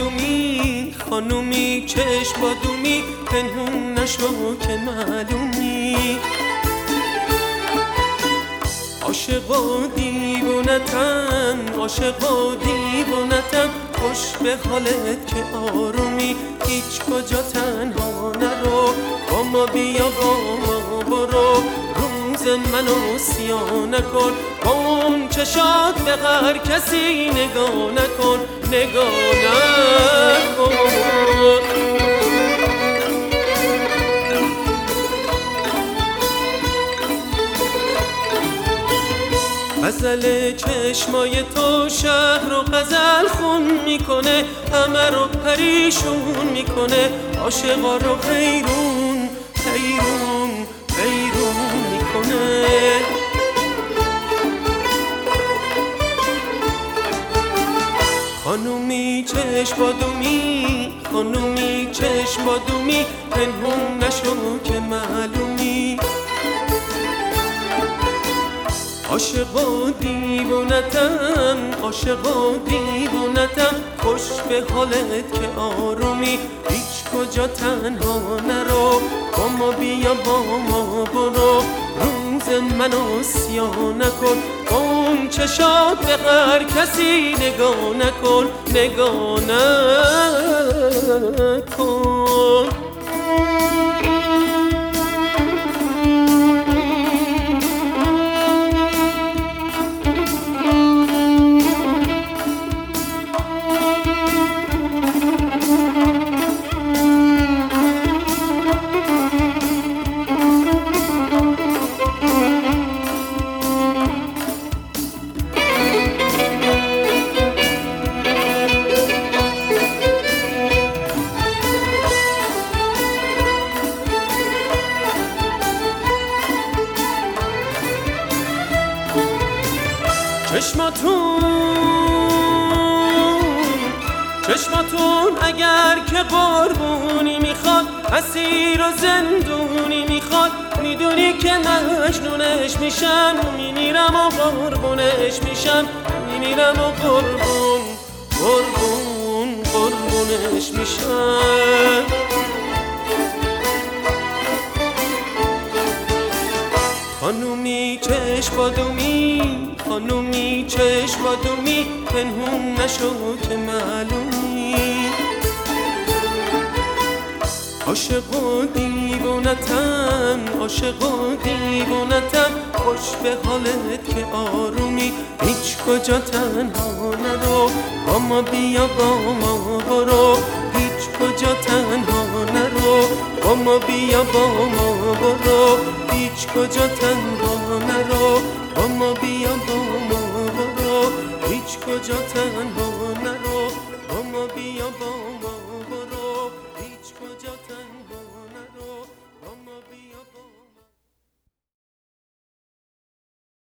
بادومی خانومی چشم بادومی پنهون نشو که معلومی عاشق و دیوونتن عاشق و دیوونتن خوش به حالت که آرومی هیچ کجا تنها نرو با ما بیا با ما برو روز منو سیاه نکن با اون چشات به هر کسی نگاه نکن نگاه نکن غزل چشمای تو شهر رو غزل خون میکنه همه رو پریشون میکنه عاشقا رو حیرون حیرون حیرون میکنه خانومی چشم بادومی خانومی چشم بادومی پنهون نشو که معلومی عاشق و دیوونتم عاشق و دیوونتم خوش به حالت که آرومی هیچ کجا تنها نرو با ما بیا با ما برو روز منو سیاه نکن با اون چشات به هر کسی نگاه نکن نگاه نکن چشماتون اگر که قربونی میخواد اسیر و زندونی میخواد میدونی که مجنونش میشم میمیرم و قربونش میشم میمیرم و قربونش میشم خانومی چشم بادومی خانومی چشم بادومی پنهون نشو که معلومی عاشق و دیوونتم عاشق و دیوونتم خوش به حالت که آرومی هیچ کجا تنها نرو با ما بیا با ما برو هیچ کجا تنها نرو با ما بیا با ما برو هیچ کجا تنها نرو با ما بیا با ما برو هیچ کجا تنها نرو با ما بیا با ما